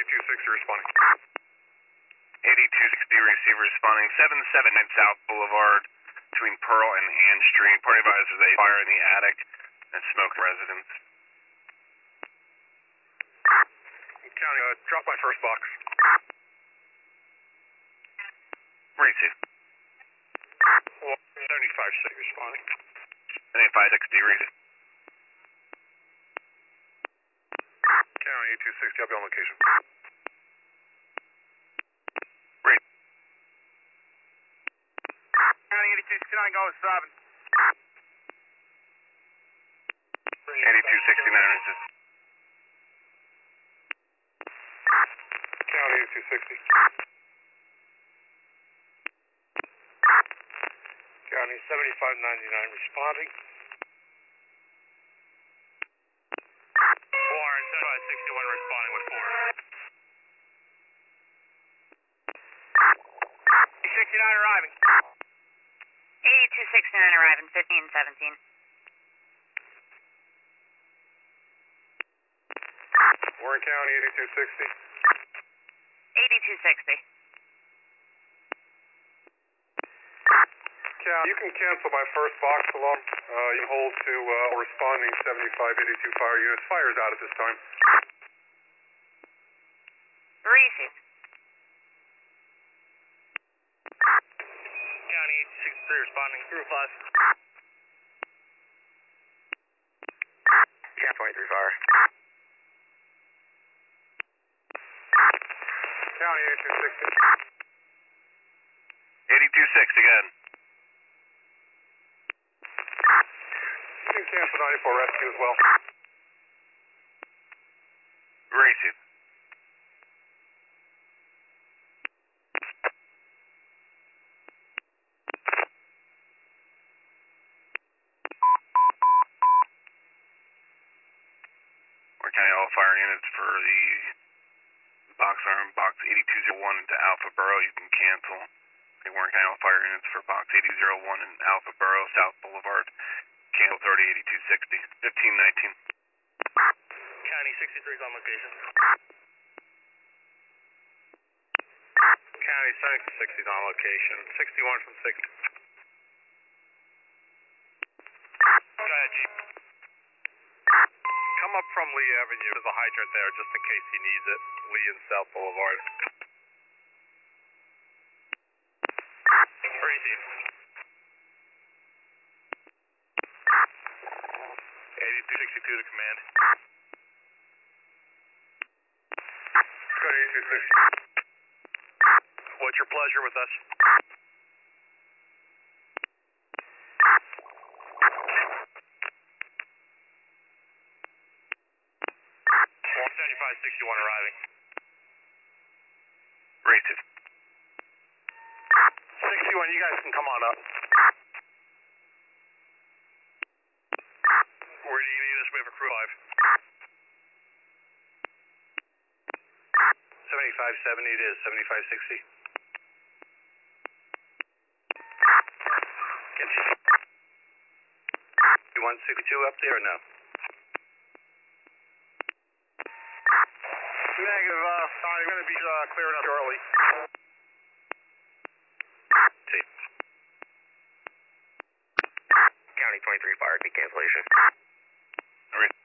8260 responding. 8260 receiver responding 779 South Boulevard between Pearl and Ann Street. Party advisors, a fire in the attic and smoke residence. County, drop my first box. Receive. 7560 responding. 7560 receive. County 8260, I'll be on location. Read. County 8269, go with Robin. 8269 receive. County 8260. County 7599 responding. Warren 7561 responding with 4. 69 arriving. 8269 arriving, 1517. Warren County 8260. 8260. County, you can cancel my first box along. You hold to responding 7582 fire units. Fire's out at this time. Receive. County 8263 responding. Group 5. Camp 23 fire. County 8260. 8260 again. You can cancel 94 rescue as well. Receive. Warren County all fire units for the box arm, box 8201 into Alpha Borough, you can cancel. The Warren County all fire units for box 8001 in Alpha Borough, South Boulevard, cancel 308260, 1519. County 63 is on location. County 76 is on location. 61 from 60. Go ahead, Chief. Come up from Lee Avenue. There's a hydrant there just in case he needs it. Lee and South Boulevard. Receive. 8262 to command. Go to 8260. What's your pleasure with us? 7561 arriving. Receive. 61, you guys can come on up. Where do you need us? We have a crew 5. 7570 it is, 7560. You want 62 up there or no? Negative, sorry, we're going to be clearing up shortly. See. County 23 fire, cancellation. All right.